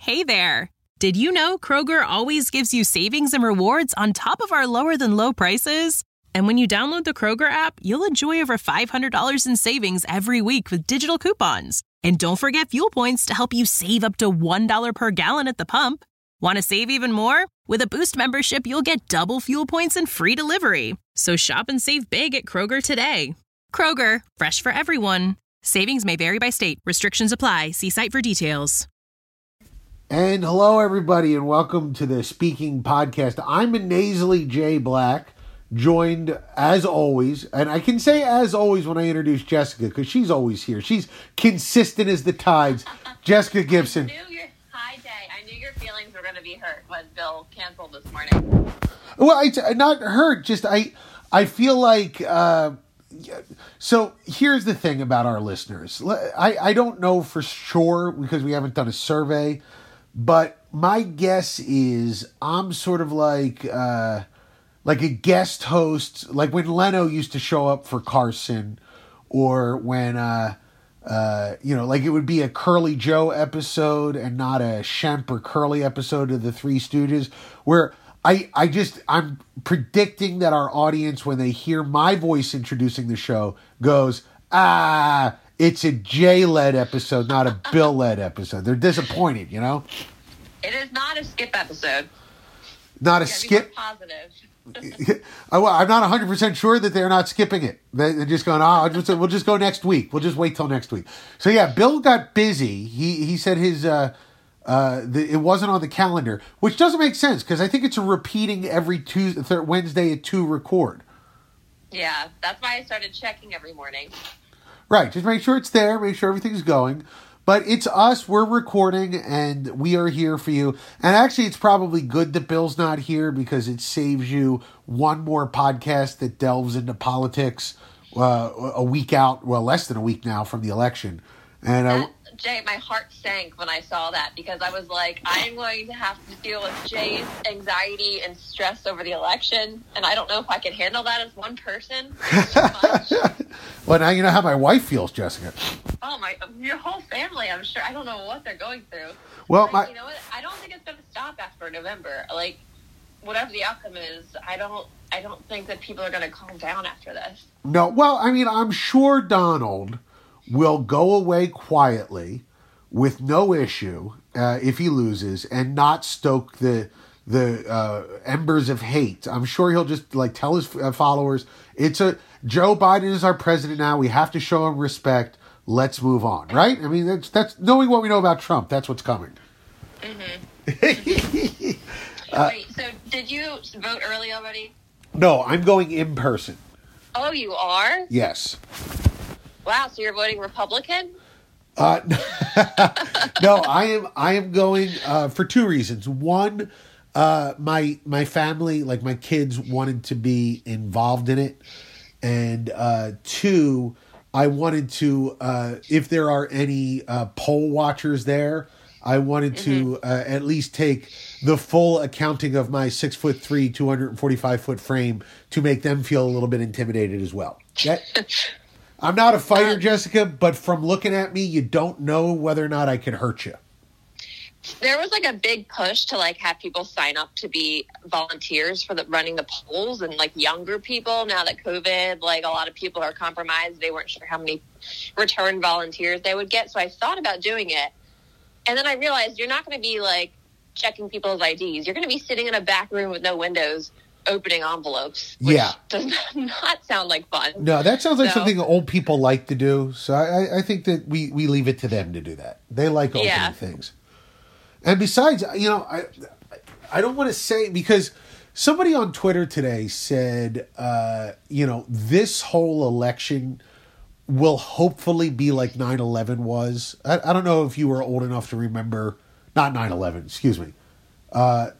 Hey there! Did you know Kroger always gives you savings and rewards on top of our lower-than-low prices? And when you download the Kroger app, you'll enjoy over $500 in savings every week with digital coupons. And don't forget fuel points to help you save up to $1 per gallon at the pump. Want to save even more? With a Boost membership, you'll get double fuel points and free delivery. So shop and save big at Kroger today. Kroger, fresh for everyone. Savings may vary by state. Restrictions apply. See site for details. And hello, everybody, and welcome to the Speaking Podcast. I'm a nasally Jay Black, joined, as always, and I can say as always when I introduce Jessica, because she's always here. She's consistent as the tides. Jessica Gibson. Hi, Jay. I knew your feelings were going to be hurt when Bill canceled this morning. Well, it's not hurt, just I feel like... So here's the thing about our listeners. I don't know for sure because we haven't done a survey, but my guess is I'm sort of like a guest host, like when Leno used to show up for Carson, or when like it would be a Curly Joe episode and not a Shemp or Curly episode of the Three Stooges, where I'm predicting that our audience, when they hear my voice introducing the show, goes, it's a Jay-led episode, not a Bill-led episode. They're disappointed, you know? It is not a skip episode. Not a skip? Positive. I'm not 100% sure that they're not skipping it. They're just going, we'll just go next week. We'll just wait till next week. So yeah, Bill got busy. He said his... it wasn't on the calendar, which doesn't make sense because I think it's a repeating every Wednesday at 2 record. Yeah, that's why I started checking every morning. Right, just make sure it's there, make sure everything's going. But it's us, we're recording, and we are here for you. And actually, it's probably good that Bill's not here because it saves you one more podcast that delves into politics a week out, well, less than a week now from the election. And Jay, my heart sank when I saw that because I was like, I'm going to have to deal with Jay's anxiety and stress over the election, and I don't know if I can handle that as one person. Well, now you know how my wife feels, Jessica. Oh, your whole family, I'm sure. I don't know what they're going through. Well, you know what? I don't think it's going to stop after November. Like, whatever the outcome is, I don't think that people are going to calm down after this. No, well, I mean, I'm sure Donald will go away quietly with no issue if he loses and not stoke the embers of hate. I'm sure he'll just tell his followers, Joe Biden is our president now. We have to show him respect. Let's move on, right? I mean, that's knowing what we know about Trump. That's what's coming. Mm-hmm. Wait, so did you vote early already? No, I'm going in person. Oh, you are? Yes. Wow, so you're voting Republican? No, I am going for two reasons. One, my family, like my kids, wanted to be involved in it, and two, I wanted to, if there are any poll watchers there, I wanted to at least take the full accounting of my 6'3", 245-foot frame to make them feel a little bit intimidated as well. I'm not a fighter, Jessica, but from looking at me, you don't know whether or not I can hurt you. There was a big push to have people sign up to be volunteers for running the polls, and younger people, now that COVID, a lot of people are compromised. They weren't sure how many return volunteers they would get. So I thought about doing it. And then I realized you're not going to be checking people's IDs. You're going to be sitting in a back room with no windows, opening envelopes, which does not sound like fun. No, that sounds like something old people like to do. So I think that we leave it to them to do that. They like opening things. And besides, I don't want to say, because somebody on Twitter today said, this whole election will hopefully be like 9/11 was. I don't know if you were old enough to remember, not 9/11, excuse me. What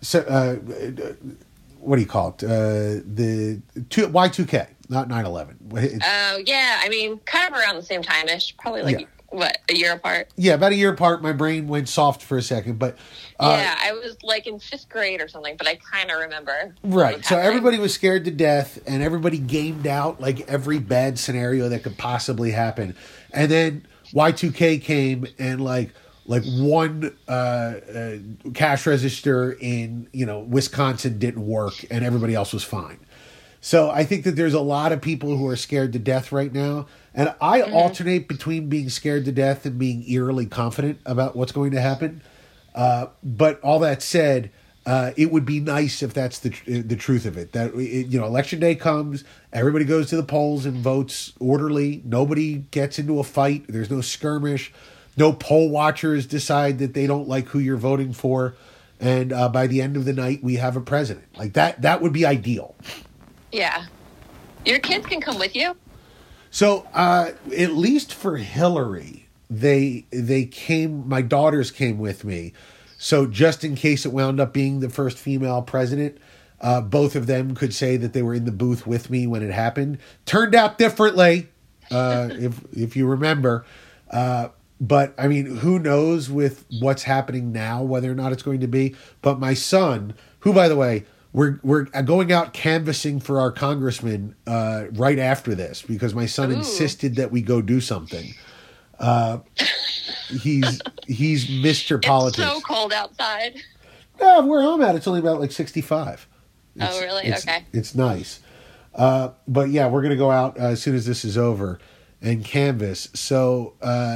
do you call it? The Y2K, not 9/11. Oh, yeah. I mean, kind of around the same time-ish. Probably a year apart? Yeah, about a year apart. My brain went soft for a second. But I was in 5th grade or something, but I kind of remember. Right. So everybody was scared to death, and everybody gamed out every bad scenario that could possibly happen. And then Y2K came, and like one cash register in, Wisconsin didn't work and everybody else was fine. So I think that there's a lot of people who are scared to death right now. And I alternate between being scared to death and being eerily confident about what's going to happen. But all that said, it would be nice if that's the truth of it. That election day comes, everybody goes to the polls and votes orderly. Nobody gets into a fight. There's no skirmish. No poll watchers decide that they don't like who you're voting for. And by the end of the night, we have a president. Like that would be ideal. Yeah. Your kids can come with you? So at least for Hillary, they came, my daughters came with me. So just in case it wound up being the first female president, both of them could say that they were in the booth with me when it happened. Turned out differently, if you remember. But I mean, who knows with what's happening now, whether or not it's going to be. But my son, who, by the way, we're going out canvassing for our congressman right after this because my son insisted that we go do something. He's Mr. Politics. It's so cold outside. No, where I'm at, it's only about like 65. Oh, really? Okay. It's nice. But yeah, we're gonna go out as soon as this is over and canvass. So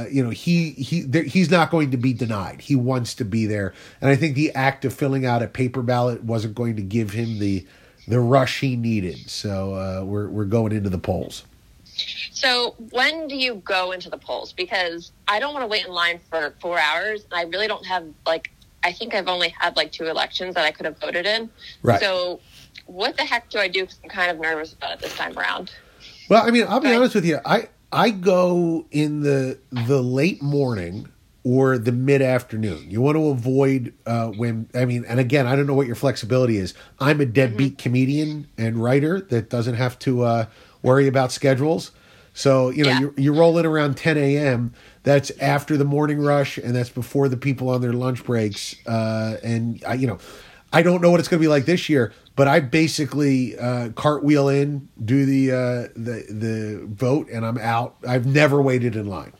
he's not going to be denied. He wants to be there, and I think the act of filling out a paper ballot wasn't going to give him the rush he needed. So we're going into the polls. So when do you go into the polls? Because I don't want to wait in line for 4 hours. And I really don't have, I think I've only had 2 elections that I could have voted in. Right. So what the heck do I do? Because I'm kind of nervous about it this time around. Well, I mean, I'll be honest with you. I go in the late morning or the mid-afternoon. You want to avoid and again, I don't know what your flexibility is. I'm a deadbeat comedian and writer that doesn't have to worry about schedules. So, you roll in around 10 a.m. That's after the morning rush, and that's before the people on their lunch breaks. And I don't know what it's going to be like this year, but I basically cartwheel in, do the vote, and I'm out. I've never waited in line.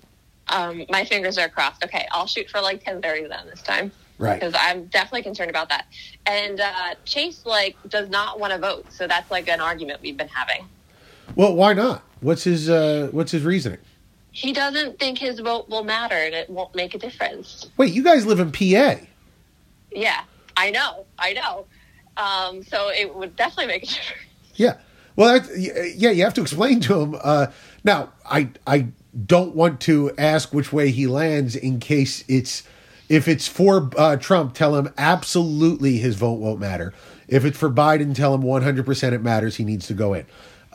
My fingers are crossed. Okay, I'll shoot for 10:30 then this time. Right. Because I'm definitely concerned about that. And Chase does not want to vote, so that's an argument we've been having. Well, why not? What's his reasoning? He doesn't think his vote will matter and it won't make a difference. Wait, you guys live in PA. Yeah, I know. So it would definitely make a difference. Yeah. Well, you have to explain to him. Now, I don't want to ask which way he lands in case if it's for Trump, tell him absolutely his vote won't matter. If it's for Biden, tell him 100% it matters. He needs to go in.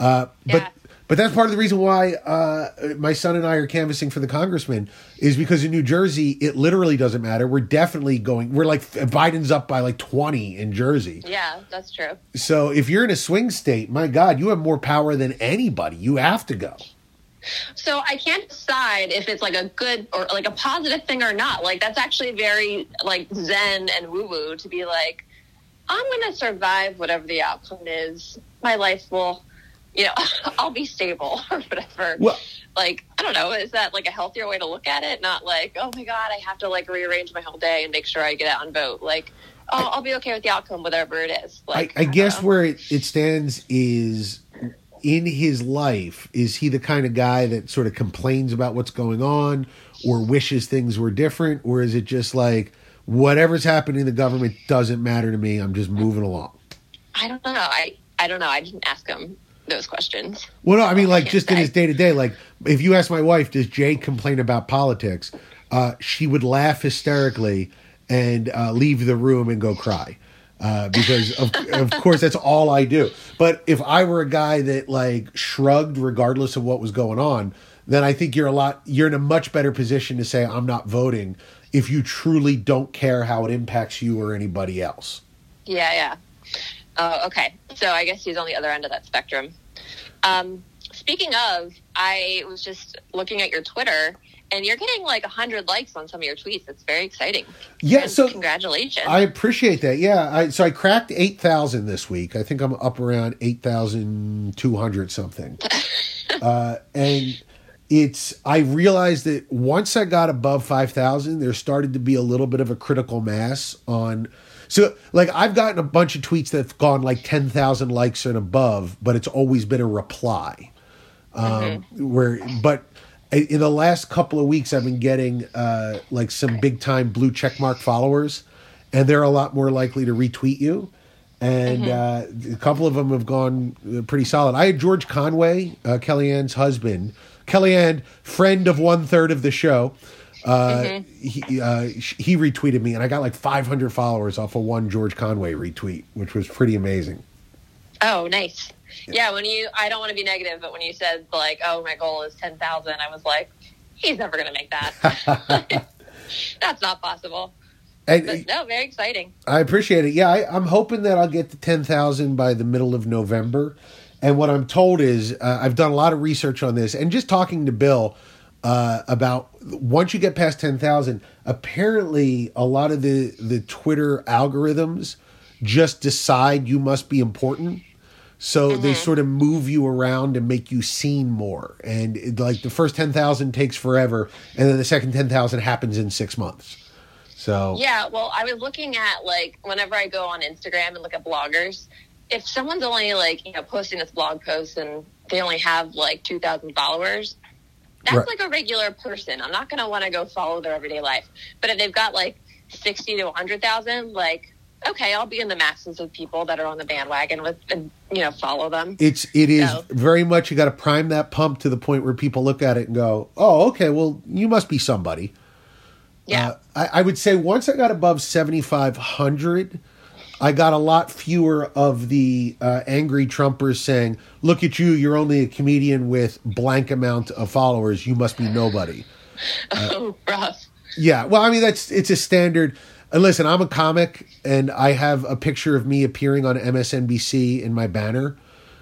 But that's part of the reason why my son and I are canvassing for the congressman is because in New Jersey, it literally doesn't matter. We're definitely going. We're Biden's up by 20 in Jersey. Yeah, that's true. So if you're in a swing state, my God, you have more power than anybody. You have to go. So I can't decide if it's a good or a positive thing or not. That's actually very Zen and woo-woo to be I'm going to survive whatever the outcome is. My life will... I'll be stable or whatever. Well, I don't know. Is that a healthier way to look at it? Not oh my God, I have to rearrange my whole day and make sure I get out and vote. I'll be okay with the outcome, whatever it is. I guess where it stands is in his life. Is he the kind of guy that sort of complains about what's going on or wishes things were different? Or is it just whatever's happening in the government doesn't matter to me. I'm just moving along. I don't know. I don't know. I didn't ask him those questions. Well, no, I mean, just in his day-to-day, if you ask my wife, does Jay complain about politics? She would laugh hysterically and leave the room and go cry. Because of course that's all I do. But if I were a guy that shrugged regardless of what was going on, then I think you're in a much better position to say I'm not voting if you truly don't care how it impacts you or anybody else. Yeah. Okay. So I guess he's on the other end of that spectrum. Speaking of, I was just looking at your Twitter, and you're getting 100 likes on some of your tweets. It's very exciting. Yeah, and so congratulations. I appreciate that. Yeah, I cracked 8,000 this week. I think I'm up around 8,200 something. And I realized that once I got above 5,000, there started to be a little bit of a critical mass on. So, like, I've gotten a bunch of tweets that have gone like 10,000 likes and above, but it's always been a reply. But in the last couple of weeks, I've been getting like some big time blue checkmark followers, and they're a lot more likely to retweet you. And a couple of them have gone pretty solid. I had George Conway, Kellyanne's husband. Kellyanne, friend of 1/3 of the show. He retweeted me, and I got like 500 followers off of one George Conway retweet, which was pretty amazing. Oh, nice. Yeah, I don't want to be negative, but when you said like, oh, my goal is 10,000, I was like, he's never going to make that. That's not possible. But no, very exciting. I appreciate it. Yeah, I'm hoping that I'll get to 10,000 by the middle of November. And what I'm told is, I've done a lot of research on this, and just talking to Bill about once you get past 10,000, apparently a lot of the Twitter algorithms just decide you must be important. So they sort of move you around and make you seen more. And like the first 10,000 takes forever, and then the second 10,000 happens in 6 months. So yeah, well, I was looking at like whenever I go on Instagram and look at bloggers, if someone's only like, posting this blog post and they only have like 2,000 followers, that's right. Like a regular person. I'm not going to want to go follow their everyday life. But if they've got like 60 to 100,000, like, okay, I'll be in the masses of people that are on the bandwagon with, and follow them. It is very much, you got to prime that pump to the point where people look at it and go, oh, okay, well, you must be somebody. Yeah. I would say once I got above 7,500, I got a lot fewer of the angry Trumpers saying, look at you, you're only a comedian with blank amount of followers. You must be nobody. Rough. Yeah. Well, I mean, it's a standard. Listen, I'm a comic, and I have a picture of me appearing on MSNBC in my banner.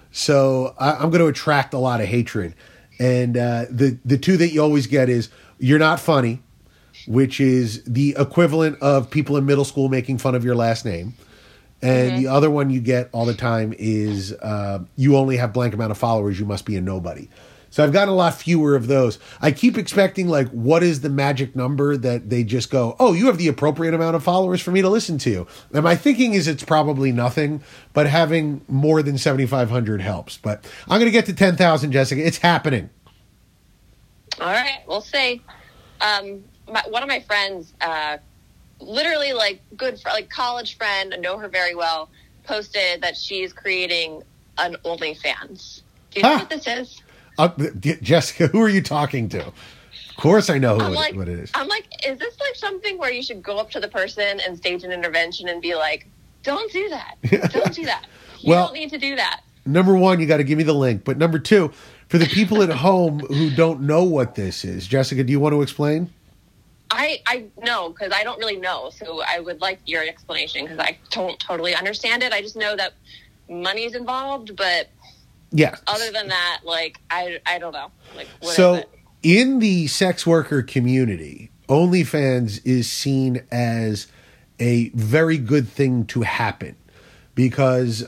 So I'm going to attract a lot of hatred. And the two that you always get is, you're not funny, which is the equivalent of people in middle school making fun of your last name. And the other one you get all the time is you only have blank amount of followers. You must be a nobody. So I've gotten a lot fewer of those. I keep expecting, like, what is the magic number that they just go, oh, you have the appropriate amount of followers for me to listen to. And my thinking is it's probably nothing, but having more than 7,500 helps. But I'm going to get to 10,000, Jessica. It's happening. All right. We'll see. One of my friends, literally like college friend, I know her very well, posted that she's creating an OnlyFans. Do you know what this is? Jessica, who are you talking to? Of course I know what it is. I'm like, is this like something where you should go up to the person and stage an intervention and be like, don't do that. Don't do that. You don't need to do that. Number one, you got to give me the link. But number two, for the people at home who don't know what this is, Jessica, do you want to explain? I know, because I don't really know. So I would like your explanation, because I don't totally understand it. I just know that money's involved, but yeah. Other than that, like, I don't know. Like, what so is it? In the sex worker community, OnlyFans is seen as a very good thing to happen because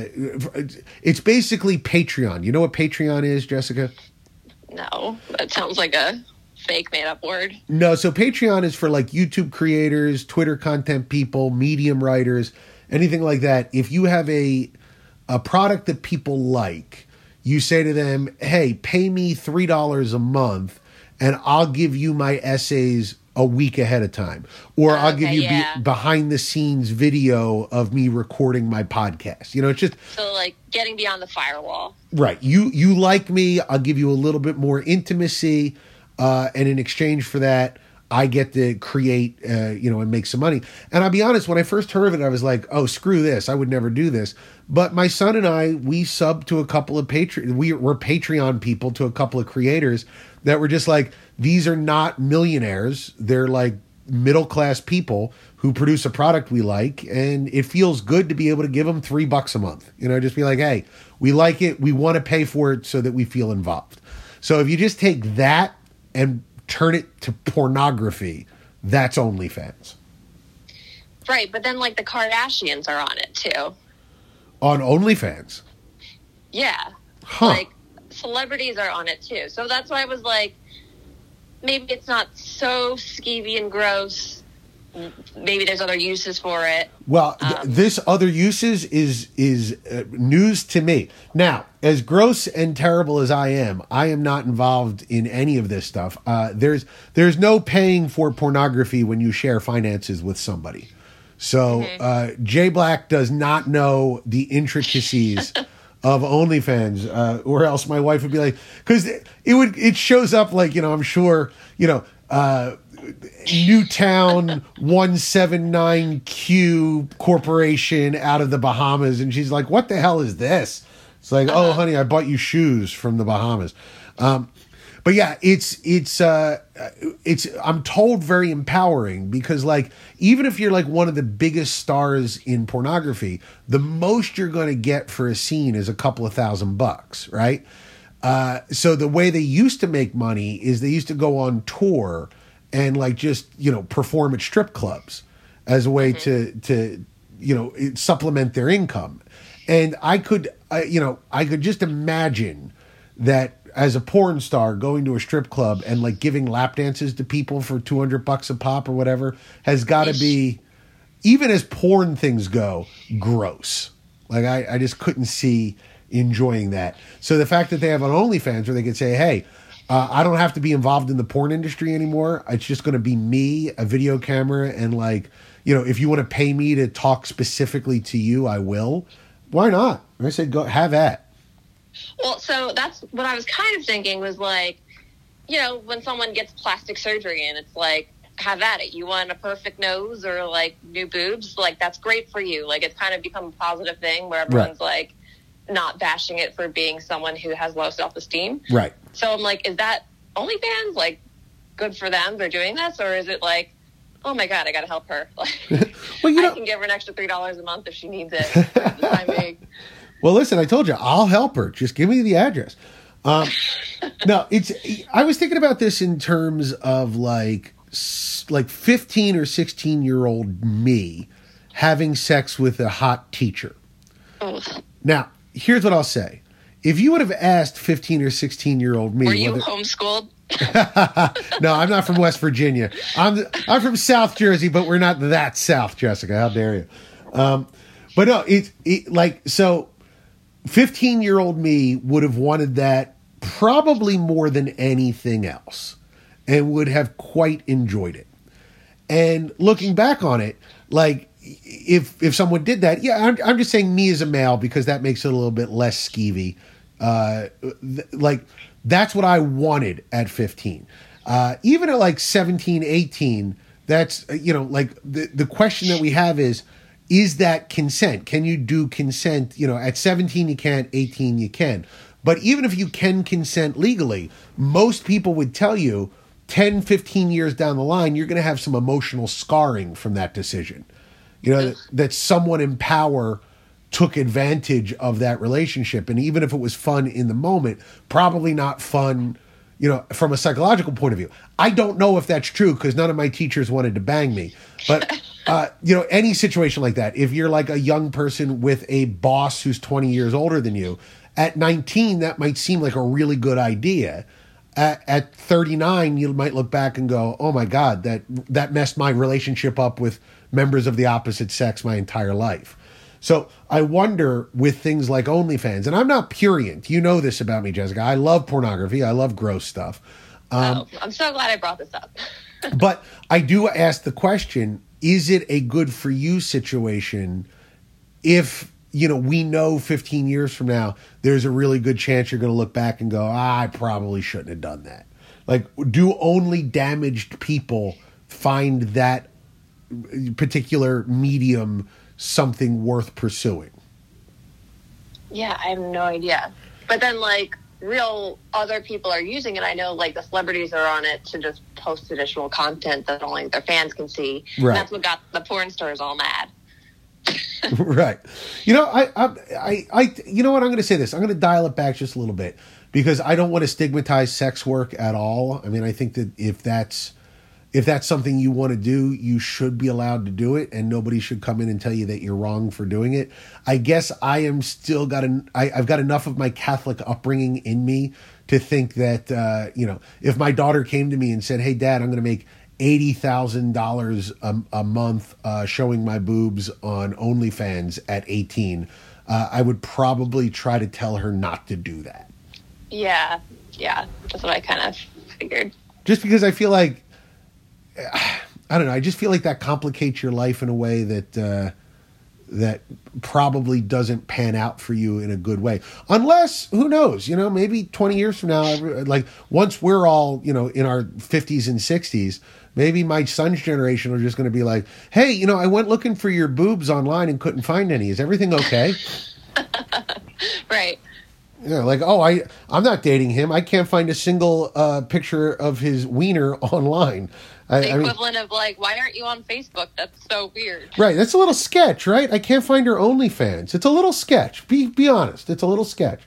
it's basically Patreon. You know what Patreon is, Jessica? No, that sounds like a fake made-up word. No, so Patreon is for like YouTube creators, Twitter content people, Medium writers, anything like that. If you have a product that people like, you say to them, hey, pay me $3 a month and I'll give you my essays a week ahead of time. Or I'll give you behind the scenes video of me recording my podcast. It's just... So like getting beyond the firewall. Right. You like me, I'll give you a little bit more intimacy. And in exchange for that, I get to create, and make some money. And I'll be honest, when I first heard of it, I was like, oh, screw this. I would never do this. But my son and I, we subbed to a couple of we're Patreon people to a couple of creators that were just like, these are not millionaires. They're like middle-class people who produce a product we like. And it feels good to be able to give them $3 a month. Just be like, hey, we like it. We want to pay for it so that we feel involved. So if you just take that and turn it to pornography, that's OnlyFans. Right, but then like the Kardashians are on it too. On OnlyFans? Yeah. Huh. Like celebrities are on it too. So that's why I was like, maybe it's not so skeevy and gross. Maybe there's other uses for it. Well, this other uses is news to me. Now, as gross and terrible as I am not involved in any of this stuff. There's no paying for pornography when you share finances with somebody. So Jay Black does not know the intricacies of OnlyFans, or else my wife would be like, because it shows up like, I'm sure, Newtown 179Q Corporation out of the Bahamas, and she's like, what the hell is this? It's like, oh honey, I bought you shoes from the Bahamas. But yeah, it's I'm told very empowering, because like, even if you're like one of the biggest stars in pornography, the most you're going to get for a scene is a couple of $1,000, right? So the way they used to make money is they used to go on tour and like just, perform at strip clubs as a way to supplement their income. And I could just imagine that as a porn star going to a strip club and like giving lap dances to people for $200 a pop or whatever has got to be, even as porn things go, gross. Like I just couldn't see enjoying that. So the fact that they have an OnlyFans where they could say, hey, I don't have to be involved in the porn industry anymore. It's just going to be me, a video camera, and like, if you want to pay me to talk specifically to you, I will. Why not? I said, go have at. Well, so that's what I was kind of thinking was like, when someone gets plastic surgery and it's like, have at it. You want a perfect nose or like new boobs? Like, that's great for you. Like, it's kind of become a positive thing where everyone's like not bashing it for being someone who has low self-esteem. Right. So I'm like, is that OnlyFans like good for them? They're doing this, or is it like, oh my God, I got to help her. Like, well, I can give her an extra $3 a month if she needs it. For the time being. Well, listen, I told you, I'll help her. Just give me the address. No, I was thinking about this in terms of like 15 or 16-year-old me having sex with a hot teacher. Ugh. Now, here's what I'll say. If you would have asked 15 or 16-year-old me... Were you homeschooled? No, I'm not from West Virginia. I'm from South Jersey, but we're not that South, Jessica. How dare you? But no, so 15-year-old me would have wanted that probably more than anything else and would have quite enjoyed it. And looking back on it, like, if someone did that, yeah, I'm just saying me as a male because that makes it a little bit less skeevy. Like, that's what I wanted at 15. Even at like 17, 18, that's, like the question that we have is that consent? Can you do consent? At 17 you can't, 18 you can. But even if you can consent legally, most people would tell you 10, 15 years down the line, you're going to have some emotional scarring from that decision. That someone in power took advantage of that relationship. And even if it was fun in the moment, probably not fun, from a psychological point of view. I don't know if that's true because none of my teachers wanted to bang me. But, any situation like that, if you're like a young person with a boss who's 20 years older than you, at 19, that might seem like a really good idea. At 39, you might look back and go, oh my God, that messed my relationship up with members of the opposite sex my entire life. So I wonder with things like OnlyFans, and I'm not purient. You know this about me, Jessica. I love pornography. I love gross stuff. I'm so glad I brought this up. But I do ask the question, is it a good for you situation if, we know 15 years from now, there's a really good chance you're going to look back and go, I probably shouldn't have done that. Like, do only damaged people find that particular medium something worth pursuing? Yeah, I have no idea. But then, like, real other people are using it. I know, like, the celebrities are on it to just post additional content that only their fans can see. Right. And that's what got the porn stars all mad. Right. I you know what? I'm going to say this. I'm going to dial it back just a little bit because I don't want to stigmatize sex work at all. I mean, I think that if that's if that's something you want to do, you should be allowed to do it, and nobody should come in and tell you that you're wrong for doing it. I guess I am still I've got enough of my Catholic upbringing in me to think that, if my daughter came to me and said, hey, Dad, I'm going to make $80,000 a month showing my boobs on OnlyFans at 18, I would probably try to tell her not to do that. Yeah, that's what I kind of figured. Just because I feel like, I don't know, I just feel like that complicates your life in a way that that probably doesn't pan out for you in a good way. Unless, who knows, maybe 20 years from now, like once we're all, in our 50s and 60s, maybe my son's generation are just going to be like, hey, I went looking for your boobs online and couldn't find any. Is everything okay? Right. Yeah, like, I'm not dating him. I can't find a single picture of his wiener online. The equivalent of like, why aren't you on Facebook? That's so weird. Right. That's a little sketch, right? I can't find her OnlyFans. It's a little sketch. Be honest. It's a little sketch.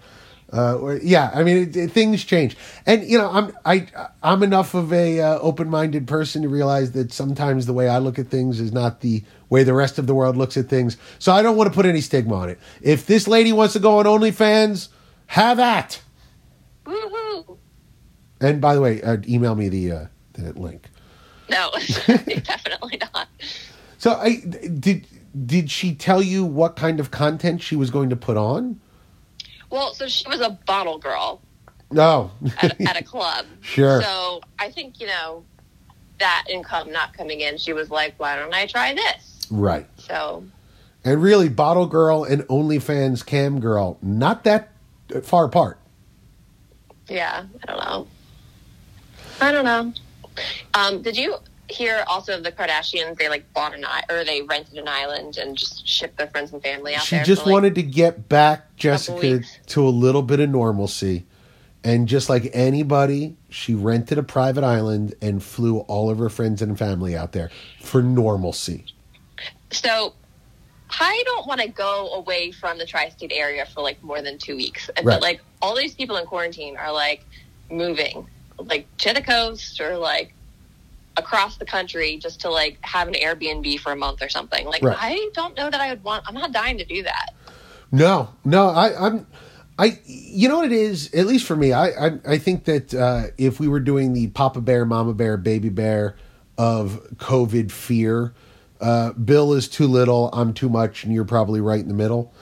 Things change. And, I'm enough of a open-minded person to realize that sometimes the way I look at things is not the way the rest of the world looks at things. So I don't want to put any stigma on it. If this lady wants to go on OnlyFans, have at. Woo-hoo. And by the way, email me the link. No, definitely not. So did she tell you what kind of content she was going to put on? Well, so she was a bottle girl. No. at a club. Sure. So I think, that income not coming in, she was like, why don't I try this? Right. So. And really, bottle girl and OnlyFans cam girl, not that far apart. Yeah, I don't know. Did you hear also of the Kardashians? They bought they rented an island and just shipped their friends and family out there. She just wanted to get back, Jessica, to a little bit of normalcy. And just like anybody, she rented a private island and flew all of her friends and family out there for normalcy. So I don't want to go away from the tri-state area for more than 2 weeks. Right. But all these people in quarantine are moving to the coast or across the country just to have an Airbnb for a month or something. Right. I don't know that I would want. I'm not dying to do that. No, I you know what it is, at least for me, I think that if we were doing the Papa Bear, Mama Bear, Baby Bear of COVID fear, Bill is too little, I'm too much, and you're probably right in the middle.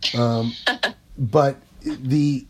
But the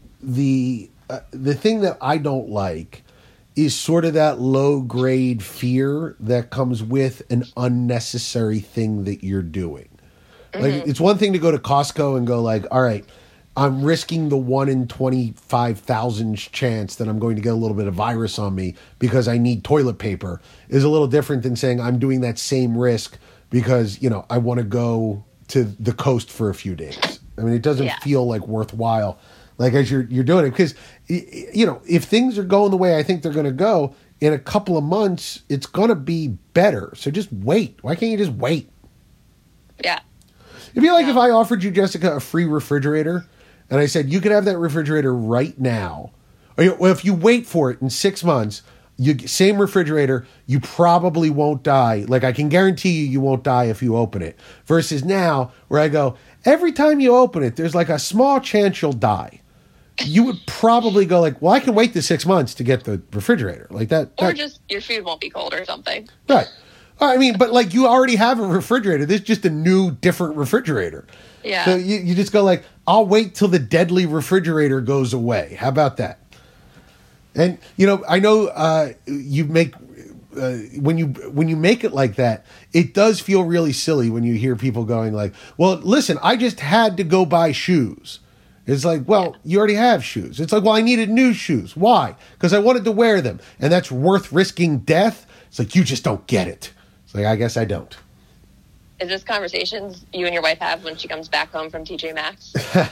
thing that I don't like is sort of that low grade fear that comes with an unnecessary thing that you're doing. Mm-hmm. It's one thing to go to Costco and go all right, I'm risking the 1 in 25,000 chance that I'm going to get a little bit of virus on me because I need toilet paper, is a little different than saying I'm doing that same risk because, I want to go to the coast for a few days. I mean, it doesn't feel worthwhile, as you're doing it. Because, if things are going the way I think they're going to go, in a couple of months, it's going to be better. So just wait. Why can't you just wait? Yeah. It'd be if I offered you, Jessica, a free refrigerator, and I said, you could have that refrigerator right now. Or if you wait for it in 6 months, same refrigerator, you probably won't die. I can guarantee you won't die if you open it. Versus now, where I go, every time you open it, there's a small chance you'll die. You would probably go well, I can wait the 6 months to get the refrigerator. Or just your food won't be cold or something. Right. I mean, but you already have a refrigerator. This is just a new, different refrigerator. Yeah. So you just go I'll wait till the deadly refrigerator goes away. How about that? And, I know you make, when you make it like that, it does feel really silly when you hear people going well, listen, I just had to go buy shoes. It's you already have shoes. It's well, I needed new shoes. Why? Because I wanted to wear them. And that's worth risking death. It's you just don't get it. It's I guess I don't. Is this conversations you and your wife have when she comes back home from TJ Maxx?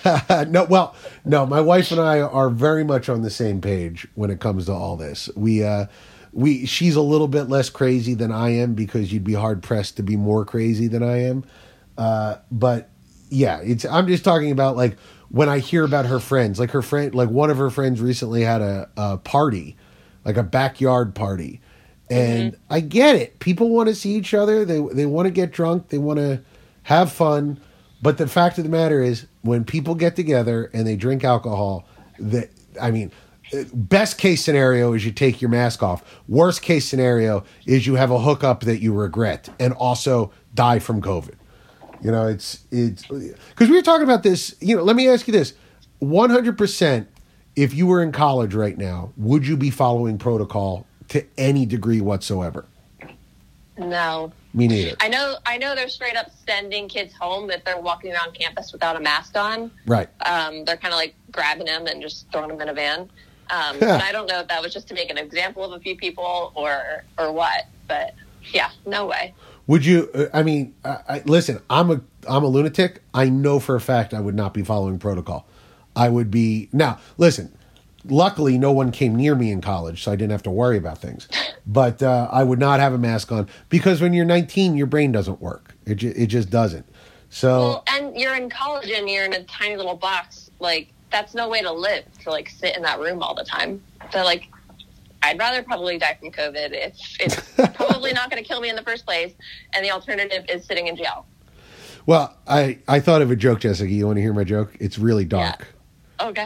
No, my wife and I are very much on the same page when it comes to all this. She's a little bit less crazy than I am because you'd be hard pressed to be more crazy than I am. But yeah, I'm just talking about when I hear about her friends, her friend, one of her friends recently had a party, a backyard party. And I get it. People want to see each other. They want to get drunk. They want to have fun. But the fact of the matter is, when people get together and they drink alcohol, best case scenario is you take your mask off. Worst case scenario is you have a hookup that you regret and also die from COVID. You know, it's because we were talking about this. You know, let me ask you this: 100%, if you were in college right now, would you be following protocol to any degree whatsoever? No. Me neither. I know they're straight up sending kids home if they're walking around campus without a mask on. Right. They're kind of like grabbing them and just throwing them in a van. And I don't know if that was just to make an example of a few people or what, but yeah, no way. Would you? Listen. I'm a lunatic. I know for a fact I would not be following protocol. I would be now. Listen. Luckily, no one came near me in college, so I didn't have to worry about things. But I would not have a mask on because when you're 19, your brain doesn't work. It just doesn't. So. Well, and you're in college and you're in a tiny little box. Like, that's no way to live, to like sit in that room all the time. So like, I'd rather probably die from COVID. It's probably not going to kill me in the first place, and the alternative is sitting in jail. Well, I thought of a joke, Jessica. You want to hear my joke? It's really dark. Yeah. Okay.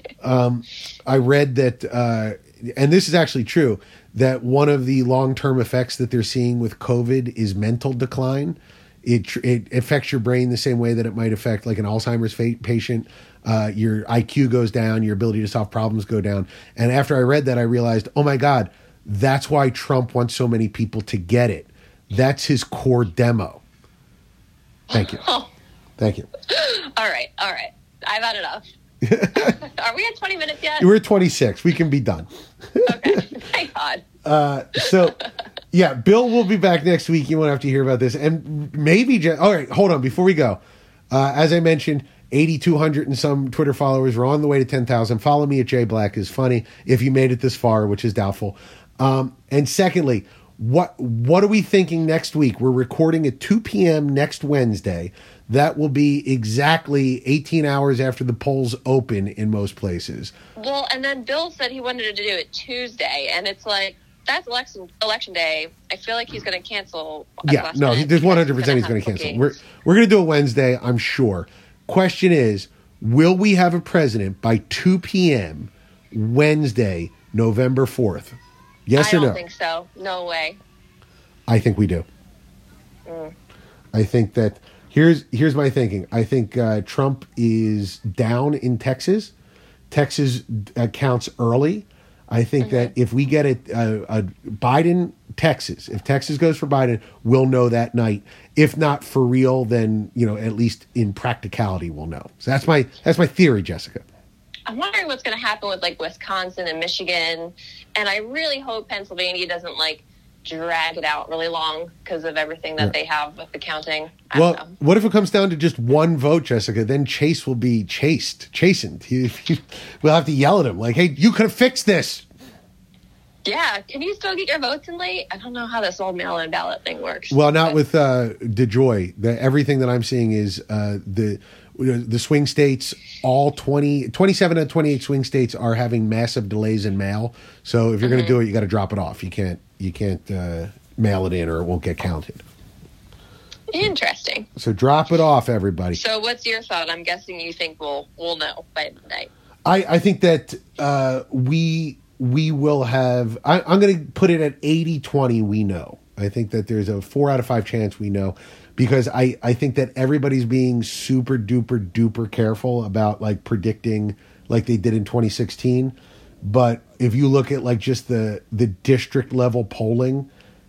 I read that, and this is actually true, that one of the long-term effects that they're seeing with COVID is mental decline. It affects your brain the same way that it might affect like an Alzheimer's patient. Your IQ goes down, your ability to solve problems go down. And after I read that, I realized, oh my God, that's why Trump wants so many people to get it. That's his core demo. Thank you. Thank you. All right. I've had enough. Are we at 20 minutes yet? We're at 26. We can be done. Okay. Thank God. So, yeah, Bill will be back next week. You won't have to hear about this. And maybe, all right, hold on. Before we go, as I mentioned, 8,200 and some Twitter followers. We're on the way to 10,000. Follow me at JBlack is funny if you made it this far, which is doubtful. And secondly, what are we thinking next week? We're recording at 2 p.m. next Wednesday. That will be exactly 18 hours after the polls open in most places. Well, and then Bill said he wanted to do it Tuesday, and it's like, that's election day. I feel like he's going to cancel. Yeah, no, there's 100% he's going to cancel. We're going to do it Wednesday, I'm sure. Question is, will we have a president by 2 p.m. Wednesday, November 4th? Yes or no? I don't think so. No way. I think we do. I think that here's my thinking. I think Trump is down in Texas. Texas counts early. I think that if we get a Biden, Texas, if Texas goes for Biden, we'll know that night. If not for real, then at least in practicality, we'll know. So that's my theory, Jessica. I'm wondering what's going to happen with like Wisconsin and Michigan, and I really hope Pennsylvania doesn't like drag it out really long because of everything that they have with the counting. I don't know. What if it comes down to just one vote, Jessica? Then Chase will be chastened. We'll have to yell at him like, hey, you could have fixed this. Yeah. Can you still get your votes in late? I don't know how this old mail-in ballot thing works. Well, not with DeJoy. Everything that I'm seeing is the swing states, all 27 of 28 swing states are having massive delays in mail. So if you're going to do it, you got to drop it off. You can't mail it in or it won't get counted. Interesting. So drop it off, everybody. So what's your thought? I'm guessing you think we'll know by midnight. I think that we will have. I'm going to put it at 80-20. We know. I think that there's a 4 out of 5 chance we know, because I think that everybody's being super duper careful about like predicting like they did in 2016. But if you look at like just the district level polling,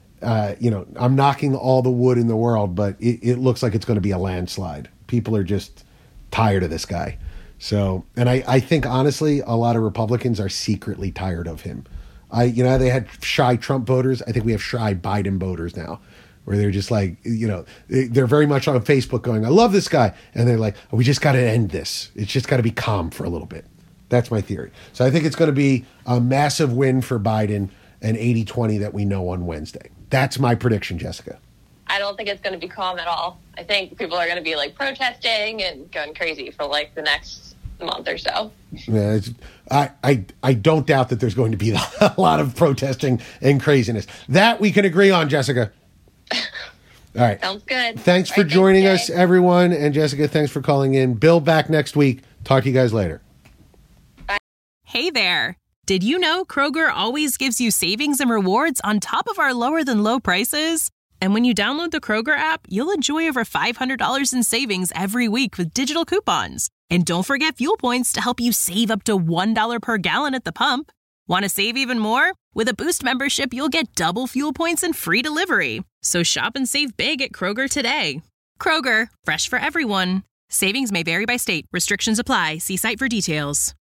I'm knocking all the wood in the world, but it looks like it's going to be a landslide. People are just tired of this guy. So, and I think honestly, a lot of Republicans are secretly tired of him. They had shy Trump voters. I think we have shy Biden voters now, where they're just like, they're very much on Facebook going, I love this guy. And they're like, we just got to end this. It's just got to be calm for a little bit. That's my theory. So I think it's going to be a massive win for Biden, and 80-20 that we know on Wednesday. That's my prediction, Jessica. I don't think it's going to be calm at all. I think people are going to be like protesting and going crazy for like the next month or so. Yeah, I don't doubt that there's going to be a lot of protesting and craziness. That we can agree on, Jessica. All right. Sounds good. Thanks for joining us, everyone. And Jessica, thanks for calling in. Bill, back next week. Talk to you guys later. Bye. Hey there. Did you know Kroger always gives you savings and rewards on top of our lower than low prices? And when you download the Kroger app, you'll enjoy over $500 in savings every week with digital coupons. And don't forget fuel points to help you save up to $1 per gallon at the pump. Want to save even more? With a Boost membership, you'll get double fuel points and free delivery. So shop and save big at Kroger today. Kroger, fresh for everyone. Savings may vary by state. Restrictions apply. See site for details.